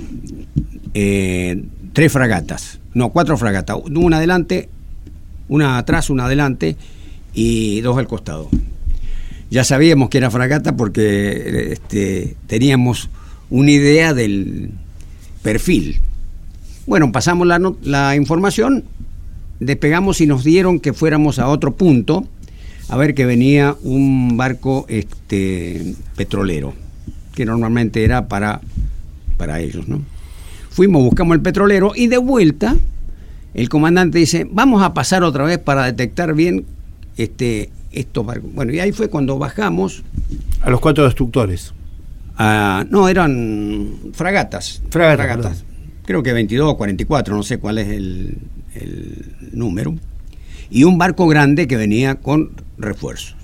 eh, tres fragatas, no, cuatro fragatas, una adelante, una atrás, una adelante y dos al costado. Ya sabíamos que era fragata porque este, teníamos una idea del perfil. Bueno, pasamos la, no, la información, despegamos y nos dieron que fuéramos a otro punto a ver que venía un barco este, petrolero, que normalmente era para, para ellos, ¿no? Fuimos, buscamos el petrolero y de vuelta el comandante dice, vamos a pasar otra vez para detectar bien este, estos barcos. Bueno, y ahí fue cuando bajamos. A los cuatro destructores. A, no, eran fragatas. Fragatas. fragatas. Creo que veintidós, cuarenta y cuatro, no sé cuál es el, el número. Y un barco grande que venía con refuerzos.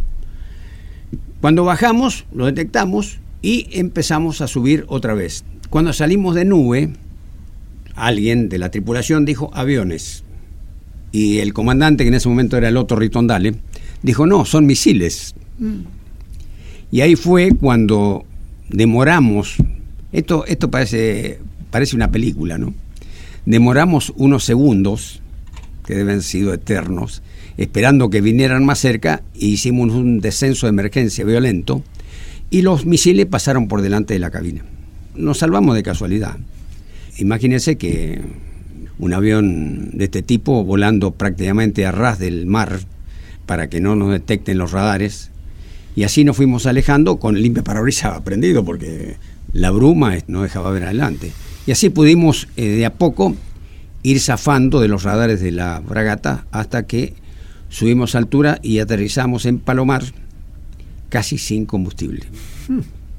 Cuando bajamos, lo detectamos y empezamos a subir otra vez. Cuando salimos de nube, alguien de la tripulación dijo aviones. Y el comandante, que en ese momento era el Otto Ritondale, dijo no, son misiles. Mm. Y ahí fue cuando demoramos, esto, esto parece, parece una película, ¿no? Demoramos unos segundos, que deben haber sido eternos, esperando que vinieran más cerca, e hicimos un descenso de emergencia violento, y los misiles pasaron por delante de la cabina. Nos salvamos de casualidad. Imagínense que un avión de este tipo volando prácticamente a ras del mar para que no nos detecten los radares, y así nos fuimos alejando con el limpiaparabrisas prendido porque la bruma no dejaba ver adelante. Y así pudimos eh, de a poco ir zafando de los radares de la fragata hasta que subimos a altura y aterrizamos en Palomar casi sin combustible. Hmm.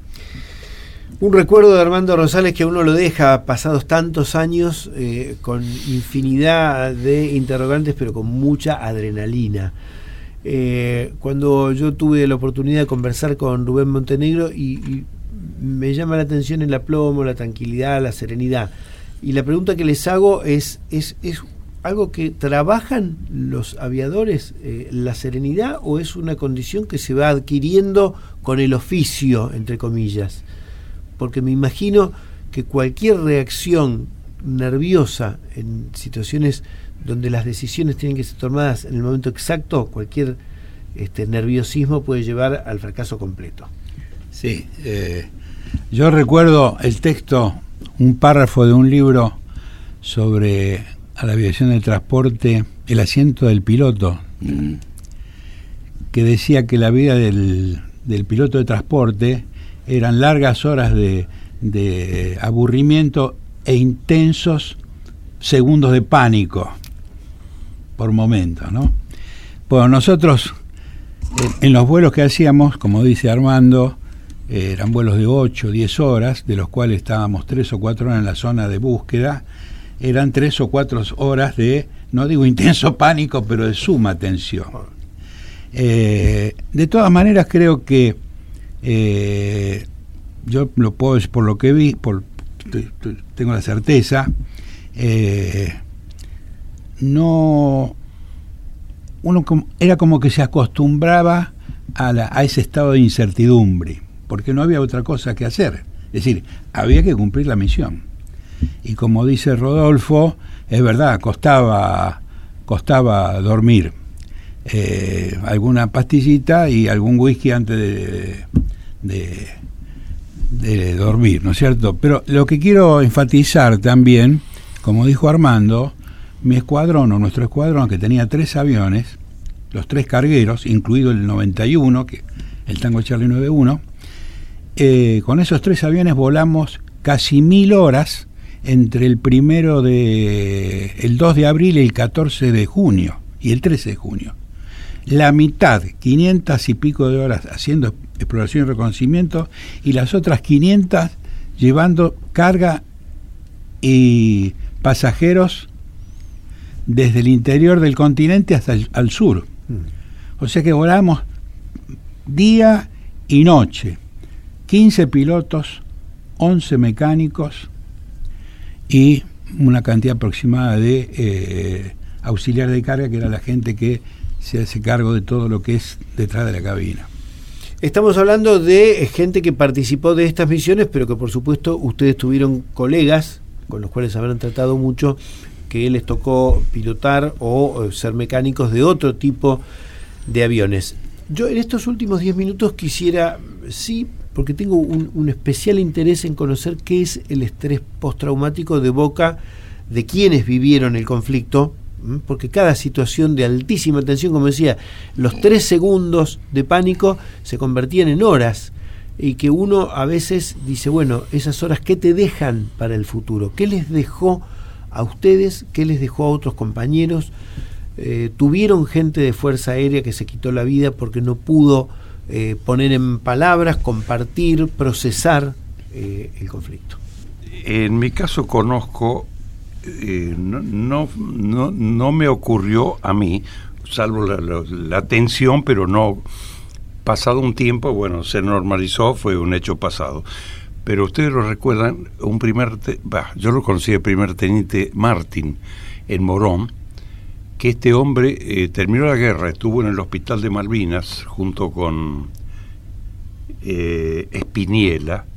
Un recuerdo de Armando Rosales que uno lo deja pasados tantos años eh, con infinidad de interrogantes, pero con mucha adrenalina. Eh, cuando yo tuve la oportunidad de conversar con Rubén Montenegro y, y me llama la atención el aplomo, la tranquilidad, la serenidad. Y la pregunta que les hago es, ¿es, es algo que trabajan los aviadores, eh, la serenidad, o es una condición que se va adquiriendo con el oficio, entre comillas? Porque me imagino que cualquier reacción nerviosa en situaciones donde las decisiones tienen que ser tomadas en el momento exacto, cualquier este, nerviosismo puede llevar al fracaso completo. Sí, eh, yo recuerdo el texto, un párrafo de un libro sobre a la aviación de transporte, el asiento del piloto, mm. que decía que la vida del, del piloto de transporte eran largas horas de, de aburrimiento e intensos segundos de pánico por momentos, ¿no? Bueno, nosotros en los vuelos que hacíamos, como dice Armando, eh, eran vuelos de ocho, diez horas, de los cuales estábamos tres o cuatro horas en la zona de búsqueda. Eran tres o cuatro horas de, no digo intenso pánico, pero de suma tensión. Eh, de todas maneras, creo que Eh, yo lo puedo decir por lo que vi, por tengo la certeza, eh, no uno como, era como que se acostumbraba a, la, a ese estado de incertidumbre, porque no había otra cosa que hacer. Es decir, había que cumplir la misión. Y como dice Rodolfo, es verdad, costaba, costaba dormir. Eh, alguna pastillita y algún whisky antes de, de, de dormir, ¿no es cierto? Pero lo que quiero enfatizar también, como dijo Armando, mi escuadrón o nuestro escuadrón, que tenía tres aviones, los tres cargueros, incluido el noventa y uno, que el Tango Charlie noventa y uno, eh, con esos tres aviones volamos casi mil horas entre el primero de el dos de abril y el catorce de junio y el trece de junio. La mitad, quinientas y pico de horas haciendo exploración y reconocimiento, y las otras quinientas llevando carga y pasajeros desde el interior del continente hasta el al sur. O sea que volamos día y noche, quince pilotos, once mecánicos y una cantidad aproximada de eh, auxiliares de carga, que era la gente que se hace cargo de todo lo que es detrás de la cabina. Estamos hablando de gente que participó de estas misiones, pero que por supuesto ustedes tuvieron colegas con los cuales habrán tratado mucho, que les tocó pilotar o ser mecánicos de otro tipo de aviones. Yo en estos últimos diez minutos quisiera, sí, porque tengo un, un especial interés en conocer qué es el estrés postraumático de boca de quienes vivieron el conflicto, porque cada situación de altísima tensión, como decía, los tres segundos de pánico se convertían en horas, y que uno a veces dice, bueno, esas horas, ¿qué te dejan para el futuro? ¿Qué les dejó a ustedes? ¿Qué les dejó a otros compañeros? Eh, ¿Tuvieron gente de Fuerza Aérea que se quitó la vida porque no pudo eh, poner en palabras, compartir, procesar eh, el conflicto? En mi caso conozco, eh, no, no, no, no me ocurrió a mí, salvo la, la, la tensión, pero no, pasado un tiempo, bueno, se normalizó, fue un hecho pasado. Pero ustedes lo recuerdan, un primer, te, bah, yo lo conocí el primer teniente Martín en Morón, que este hombre eh, terminó la guerra, estuvo en el hospital de Malvinas junto con eh, Espiniela,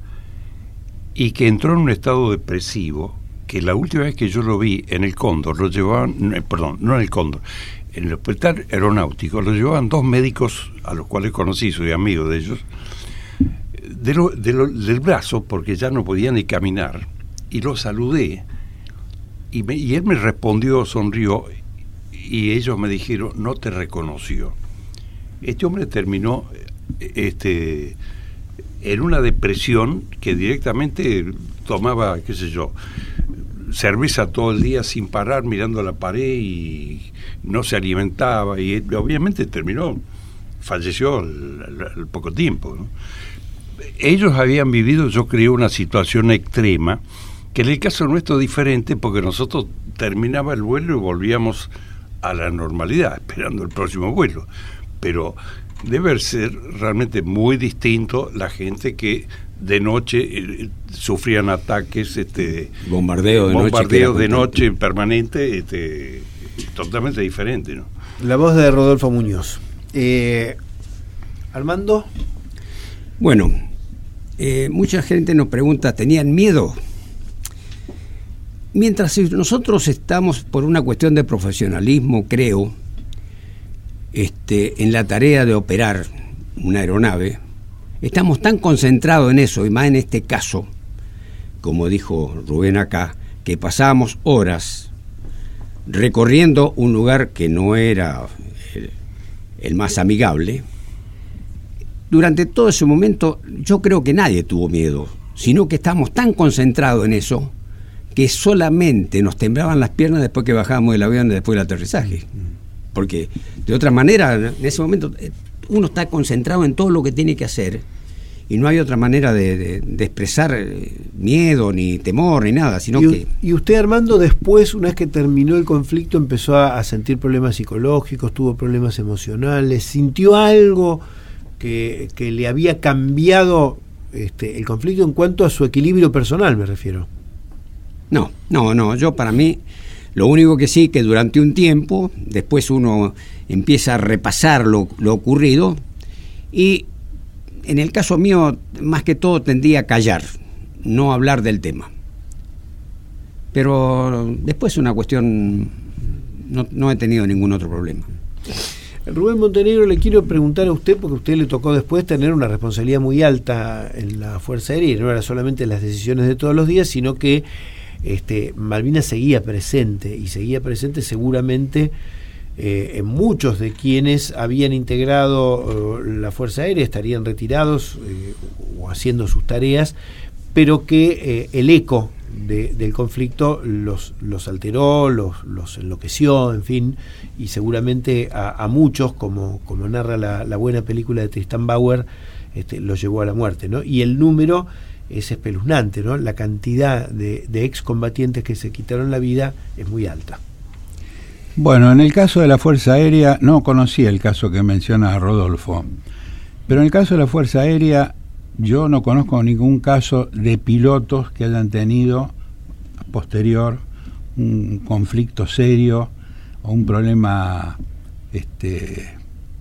y que entró en un estado depresivo, que la última vez que yo lo vi en el Cóndor, lo llevaban, no, perdón, no en el Cóndor, en el hospital aeronáutico, lo llevaban dos médicos a los cuales conocí, soy amigo de ellos, de lo, de lo, del brazo, porque ya no podía ni caminar, y lo saludé, y, me, y él me respondió, sonrió, y ellos me dijeron, no te reconoció. Este hombre terminó este, en una depresión que directamente tomaba, qué sé yo, cerveza todo el día sin parar, mirando a la pared, y no se alimentaba, y él, obviamente terminó, falleció al, al, al poco tiempo, ¿no? Ellos habían vivido, yo creo, una situación extrema, que en el caso nuestro es diferente, porque nosotros terminaba el vuelo y volvíamos a la normalidad, esperando el próximo vuelo. Pero debe ser realmente muy distinto la gente que de noche eh, sufrían ataques, este bombardeo de bombardeo noche, de noche permanente, este, totalmente diferente, ¿no? La voz de Rodolfo Muñoz. Eh, Armando. Bueno, eh, mucha gente nos pregunta, ¿tenían miedo? Mientras nosotros estamos, por una cuestión de profesionalismo, creo, este, en la tarea de operar una aeronave, estamos tan concentrados en eso, y más en este caso, como dijo Rubén acá, que pasábamos horas recorriendo un lugar que no era el, el más amigable. Durante todo ese momento yo creo que nadie tuvo miedo, sino que estábamos tan concentrados en eso que solamente nos temblaban las piernas después que bajábamos del avión, después del aterrizaje. Porque de otra manera, en ese momento uno está concentrado en todo lo que tiene que hacer y no hay otra manera de, de, de expresar miedo, ni temor, ni nada, sino y, que... Y usted, Armando, después, una vez que terminó el conflicto, empezó a, a sentir problemas psicológicos, tuvo problemas emocionales, sintió algo que, que le había cambiado este, el conflicto en cuanto a su equilibrio personal, me refiero. No, no, no, yo para mí, lo único que sí, que durante un tiempo, después uno empieza a repasar lo, lo ocurrido, y en el caso mío, más que todo tendía a callar, no hablar del tema. Pero después es una cuestión, no, no he tenido ningún otro problema. Rubén Montenegro, le quiero preguntar a usted, porque a usted le tocó después tener una responsabilidad muy alta en la Fuerza Aérea, y no era solamente las decisiones de todos los días, sino que este, Malvinas seguía presente, y seguía presente seguramente eh, en muchos de quienes habían integrado eh, la Fuerza Aérea, estarían retirados eh, o haciendo sus tareas, pero que eh, el eco de, del conflicto los, los alteró, los, los enloqueció, en fin, y seguramente a, a muchos, como, como narra la, la buena película de Tristan Bauer, este, los llevó a la muerte, ¿no? Y el número es espeluznante, ¿no? La cantidad de, de excombatientes que se quitaron la vida es muy alta. Bueno, en el caso de la Fuerza Aérea, no conocía el caso que menciona Rodolfo, pero en el caso de la Fuerza Aérea, yo no conozco ningún caso de pilotos que hayan tenido posterior un conflicto serio o un problema este,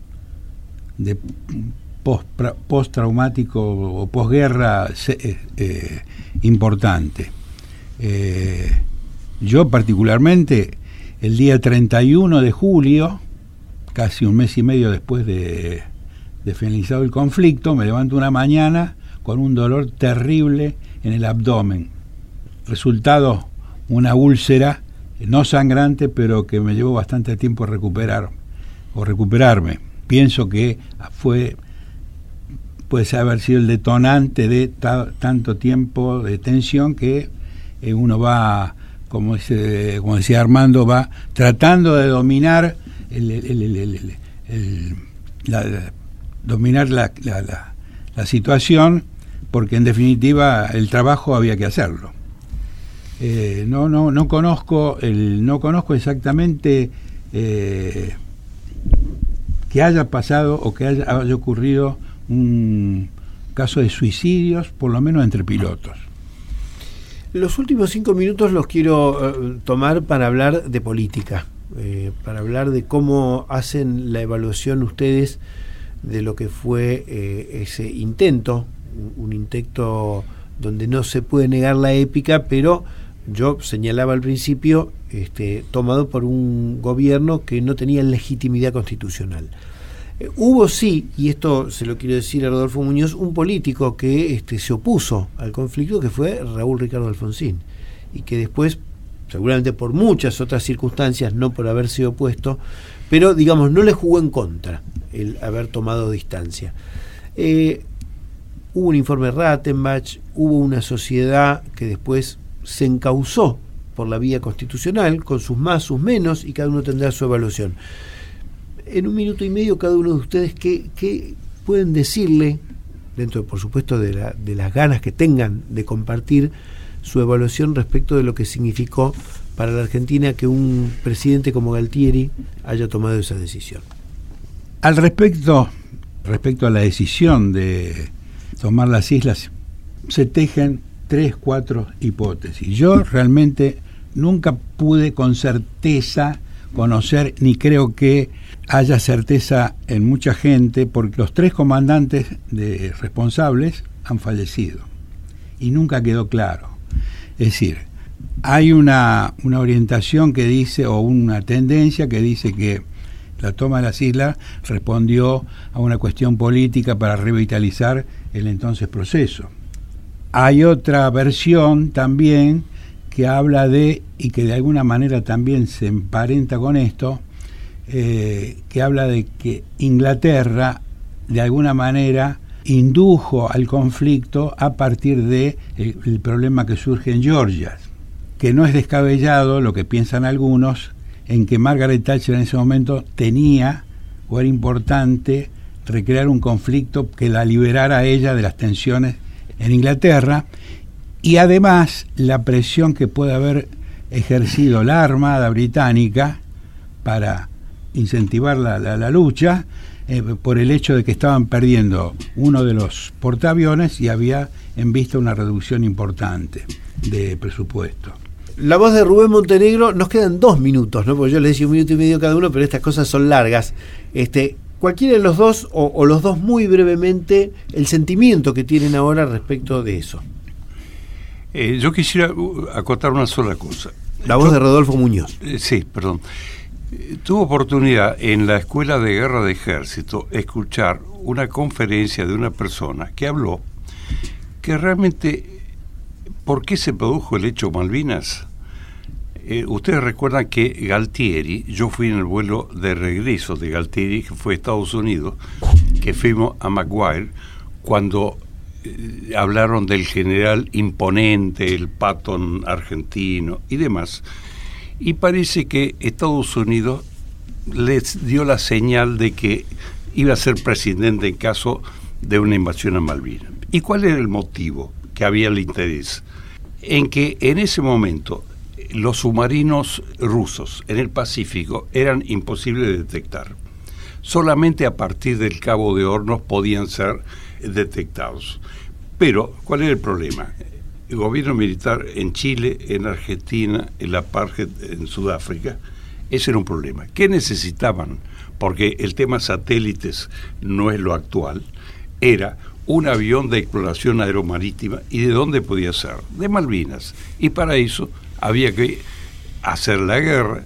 de post, postraumático o posguerra eh, eh, importante. Eh, yo particularmente, el día treinta y uno de julio, casi un mes y medio después de... de finalizado el conflicto, me levanto una mañana con un dolor terrible en el abdomen. Resultado, una úlcera, no sangrante, pero que me llevó bastante tiempo a recuperar, o recuperarme. Pienso que fue, puede haber sido el detonante de ta, tanto tiempo de tensión que eh, uno va, como, dice, como decía Armando, va tratando de dominar el, el, el, el, el, el, la, la dominar la, la, la, la situación, porque en definitiva el trabajo había que hacerlo. Eh, no, no, no conozco el, no conozco exactamente eh, que haya pasado o que haya, haya ocurrido un caso de suicidios, por lo menos entre pilotos. Los últimos cinco minutos los quiero eh, tomar para hablar de política, eh, para hablar de cómo hacen la evaluación ustedes de lo que fue eh, ese intento, un, un intento donde no se puede negar la épica, pero yo señalaba al principio, este, tomado por un gobierno que no tenía legitimidad constitucional. Eh, hubo sí, y esto se lo quiero decir a Rodolfo Muñoz, un político que este, se opuso al conflicto, que fue Raúl Ricardo Alfonsín, y que después, seguramente por muchas otras circunstancias, no por haber sido opuesto, pero digamos, no le jugó en contra el haber tomado distancia. Eh, hubo un informe Rattenbach, hubo una sociedad que después se encauzó por la vía constitucional, con sus más, sus menos, y cada uno tendrá su evaluación. En un minuto y medio, cada uno de ustedes, ¿qué, qué pueden decirle, dentro, por supuesto, de, la, de las ganas que tengan de compartir su evaluación respecto de lo que significó para la Argentina que un presidente como Galtieri haya tomado esa decisión? Al respecto, respecto a la decisión de tomar las islas, se tejen tres, cuatro hipótesis. Yo realmente nunca pude con certeza conocer, ni creo que haya certeza en mucha gente, porque los tres comandantes de responsables han fallecido y nunca quedó claro. Es decir, hay una, una orientación que dice, o una tendencia que dice que la toma de las islas respondió a una cuestión política para revitalizar el entonces proceso. Hay otra versión también que habla de, y que de alguna manera también se emparenta con esto, eh, que habla de que Inglaterra de alguna manera indujo al conflicto a partir de el, el problema que surge en Georgia, que no es descabellado lo que piensan algunos, en que Margaret Thatcher en ese momento tenía, o era importante, recrear un conflicto que la liberara a ella de las tensiones en Inglaterra, y además la presión que puede haber ejercido la Armada Británica para incentivar la, la, la lucha, eh, por el hecho de que estaban perdiendo uno de los portaaviones y había en vista una reducción importante de presupuesto. La voz de Rubén Montenegro, nos quedan dos minutos, ¿no? Porque yo les decía un minuto y medio cada uno, pero estas cosas son largas. Este, cualquiera de los dos, o, o los dos muy brevemente, el sentimiento que tienen ahora respecto de eso. Eh, yo quisiera acotar una sola cosa. La voz yo, de Rodolfo Muñoz. Eh, sí, perdón. Eh, tuve oportunidad en la Escuela de Guerra de Ejército escuchar una conferencia de una persona que habló que realmente... ¿Por qué se produjo el hecho Malvinas? Eh, ustedes recuerdan que Galtieri, yo fui en el vuelo de regreso de Galtieri, que fue a Estados Unidos, que fuimos a Maguire, cuando eh, hablaron del general imponente, el Patton argentino y demás. Y parece que Estados Unidos les dio la señal de que iba a ser presidente en caso de una invasión a Malvinas. ¿Y cuál era el motivo? Que había el interés en que en ese momento los submarinos rusos en el Pacífico eran imposibles de detectar. Solamente a partir del Cabo de Hornos podían ser detectados. Pero, ¿cuál era el problema? El gobierno militar en Chile, en Argentina, en la apartheid en Sudáfrica, ese era un problema. ¿Qué necesitaban? Porque el tema satélites no es lo actual, era un avión de exploración aeromarítima. ¿Y de dónde podía ser? De Malvinas. Y para eso había que hacer la guerra,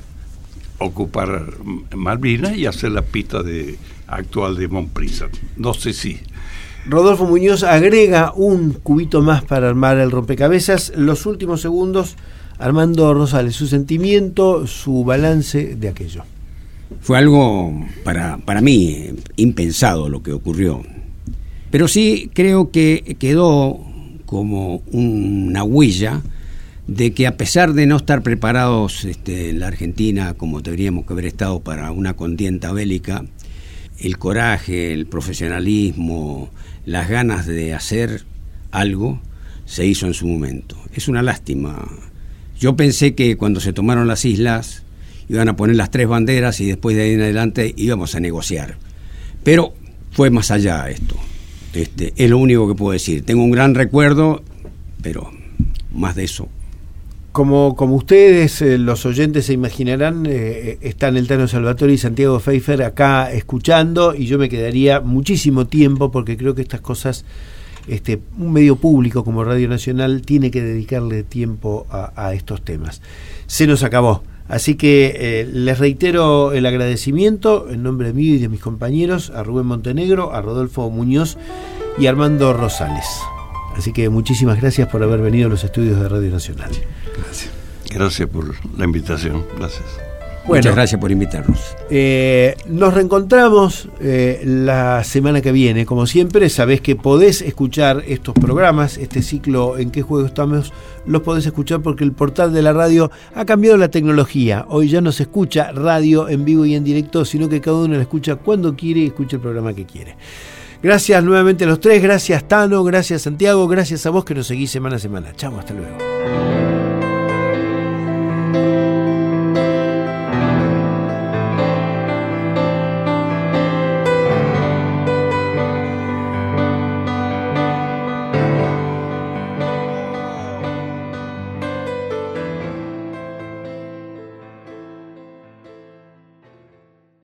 ocupar Malvinas y hacer la pista de, actual de Montprisa. No sé si... Rodolfo Muñoz agrega un cubito más para armar el rompecabezas. Los últimos segundos, Armando Rosales, su sentimiento, su balance de aquello. Fue algo, para, para mí, impensado lo que ocurrió. Pero sí creo que quedó como una huella de que a pesar de no estar preparados este, en la Argentina como deberíamos que haber estado para una contienda bélica, el coraje, el profesionalismo, las ganas de hacer algo se hizo en su momento. Es una lástima. Yo pensé que cuando se tomaron las islas iban a poner las tres banderas y después de ahí en adelante íbamos a negociar. Pero fue más allá esto. Este, es lo único que puedo decir. Tengo un gran recuerdo, pero más de eso. Como, como ustedes, eh, los oyentes se imaginarán, eh, están el Tano Salvatore y Santiago Pfeiffer acá escuchando, y yo me quedaría muchísimo tiempo porque creo que estas cosas, este, un medio público como Radio Nacional tiene que dedicarle tiempo a, a estos temas. Se nos acabó. Así que eh, les reitero el agradecimiento en nombre mío y de mis compañeros a Rubén Montenegro, a Rodolfo Muñoz y a Armando Rosales. Así que muchísimas gracias por haber venido a los estudios de Radio Nacional. Gracias. Gracias por la invitación. Gracias. Bueno, muchas gracias por invitarnos. Eh, nos reencontramos eh, la semana que viene. Como siempre, sabés que podés escuchar estos programas, este ciclo En qué juego estamos, los podés escuchar porque el portal de la radio ha cambiado la tecnología. Hoy ya no se escucha radio en vivo y en directo, sino que cada uno la escucha cuando quiere y escucha el programa que quiere. Gracias nuevamente a los tres, gracias Tano, gracias Santiago, gracias a vos que nos seguís semana a semana. Chau, hasta luego.